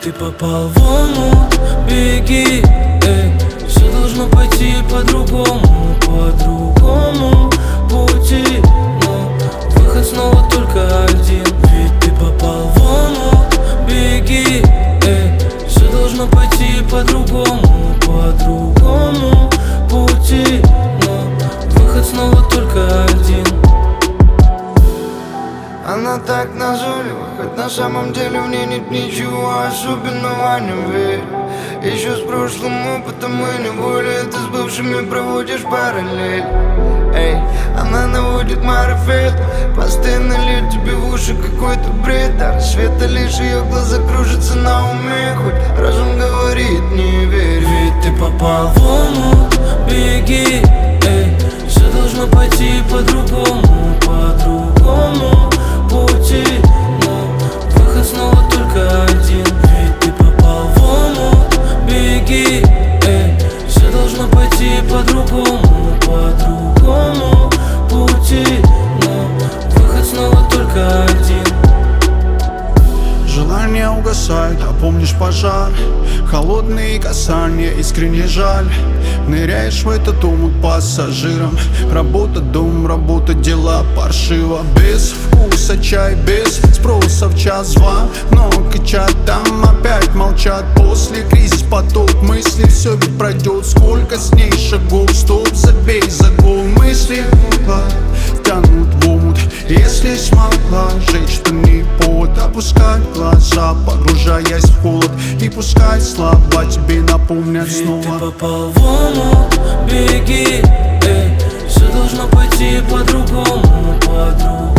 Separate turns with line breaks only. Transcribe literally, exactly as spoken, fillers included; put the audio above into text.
ты попал в омут, беги, эй. Все должно пойти по-другому, по-другому пути, но выход снова только один. Ведь ты попал в омут, беги, эй. Все должно пойти по-другому, по-другому пути, но выход снова только один.
Она так назойлива, хоть на самом деле в ней нет ничего особенного, не верь. Еще с прошлым опытом и неволей ты с бывшими проводишь параллель. Эй, она наводит марафет, постоянно льет тебе в уши какой-то бред. До рассвета лишь ее глаза кружатся на уме, хоть разум говорит не верь.
Ведь ты попал в омут, беги, эй. Все должно пойти по-другому, по-другому пути, но выход снова только один. Ведь ты попал в омут, беги, эй. Все должно пойти по-другому, по-другому пути, но выход снова только один.
Желание угасает, а помнишь пожар? Холодные касания, искренне жаль. Ныряешь в этот омут пассажиром. Работа, дом, работа, дела паршиво. Без вкуса чай, без спроса в час-два. Много чат, там опять молчат. После кризис поток мыслей, все ведь пройдет. Сколько с ней шагов, стоп, забей за гол. Мысли втянут в омут. Если смогла жечь, то не повод. Опускать глаза, погружаясь в холод. И пускай слова тебе напомнят снова.
Ведь ты попал в омут, беги, эй. Все должно пойти по-другому, по-другому